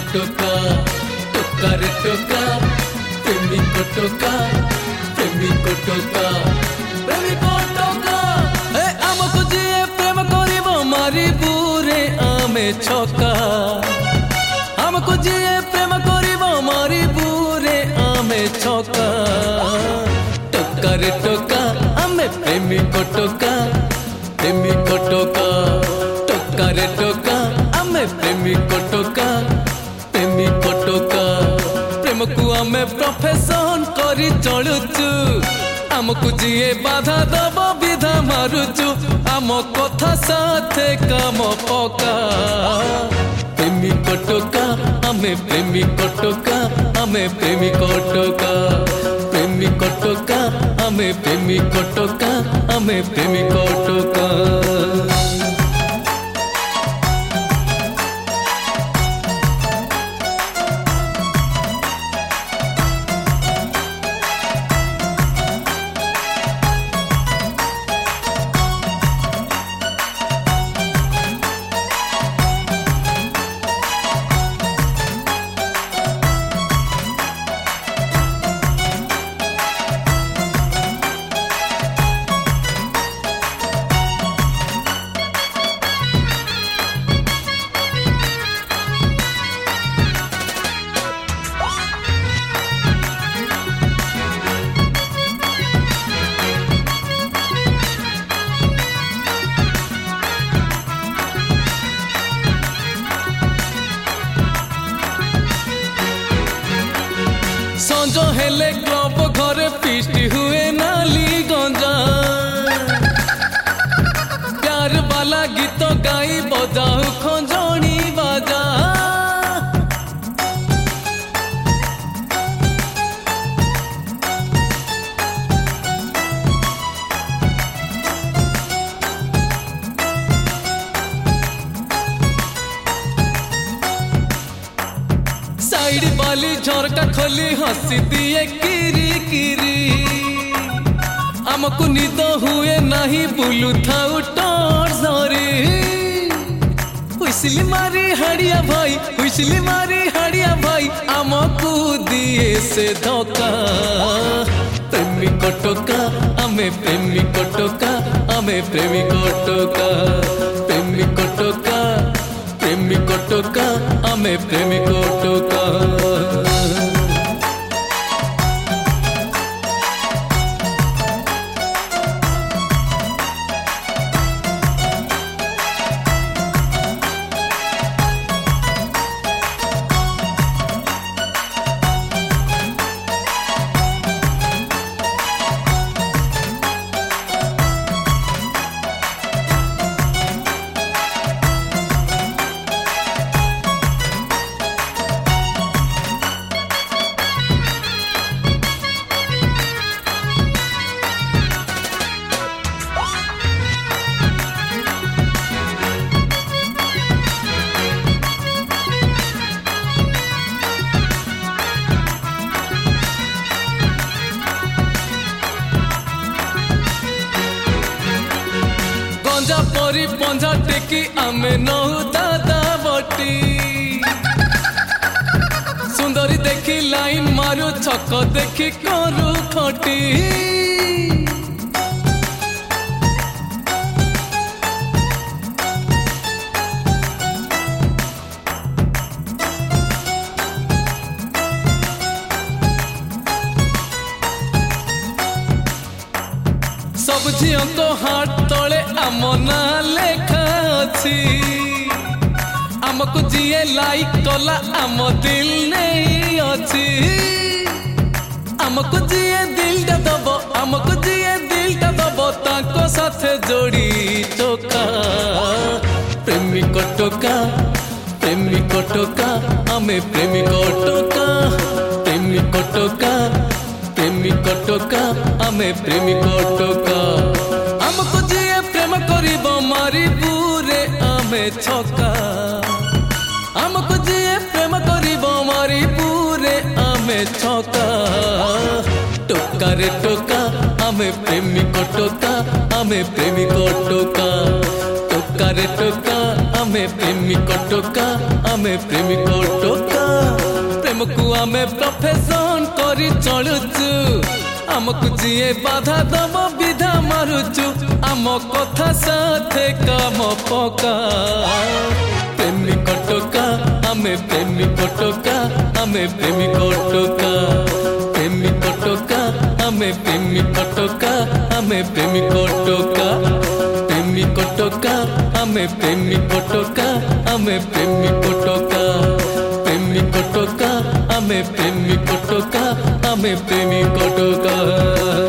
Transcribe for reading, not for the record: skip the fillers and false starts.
टोका टोका रे टोका प्रेमिक टोका प्रेमिक टोका प्रेमिक टोका ए आमको जिए प्रेम करिबो मारिबू रे आमे छका आमको जिए प्रेम करिबो मारिबू रे आमे छका टोका रे टोका आमे प्रेमिक टोका प्रेमिक टोका टोका रे टोका आमे प्रेमिक टोका प्रेमिक टोका प्रेम को आमे प्रोफेशन करी चलुचु आमको जिए बाधा दब विधा मारुचु आम कथा साथे काम पका प्रेमिक टोका आमे प्रेमिक टोका आमे प्रेमिक टोका प्रेमिक टोका आमे प्रेमिक टोका आमे प्रेमिक टोका संजो हेले क्लब घरे फिस्टी हुए नाली गंजा प्यार वाला गीत गाई बजाऊ खंजनी बाजा साइड वाली झरका खोली हंसी दिए किरी किरी आमको निद हुए नहीं बुलू थाउ टर्जरी हुइसली मारी हाड़िया भाई हुइसली मारी हाड़िया भाई आमको दिए से धोखा प्रेमिक टोका आमे प्रेमिक टोका आमे प्रेमिक टोका प्रेमिक टोका प्रेमिक टोका आमे प्रेमिक टोका परी पंजा टेकी आमे नहु दादा बटी सुंदरी देखी लाइन मारू छक देखी करू खटी सब झील को हाथ तले आम ना लेखा अच्छी आमको जीए लाइक कला आम दिल नहीं अच्छी आमको जीए दिल टा दब आमको जीए दिल टा दब ताको साथे जोड़ी टोका प्रेमिक टोका प्रेमिक टोका आमे प्रेमिक टोका प्रेमिक टोका प्रेमिक टोका आमे प्रेमिक टोका आमको जिए प्रेम करिबो मारिबू रे आमे छका आमको जिए प्रेम करिबो मारिबू रे आमे छका टोका रे टोका आमे प्रेमिक टोका आमे प्रेमिक टोका टोका रे टोका आमे प्रेमिक टोका आमे प्रेमिक टोका प्रेम को आमे प्रोफेशन करी चलुचु आमको जीए बाधा दब विधा मारुचु आम कथा साथे काम पका प्रेमिक टोका आमे प्रेमिक टोका आमे प्रेमिक टोका प्रेमिक टोका आमे प्रेमिक टोका आमे प्रेमिक टोका प्रेमिक टोका आमे प्रेमिक टोका आमे प्रेमिक टोका प्रेमिक टोका आमे प्रेमिक टोका आमे प्रेमिक टोका।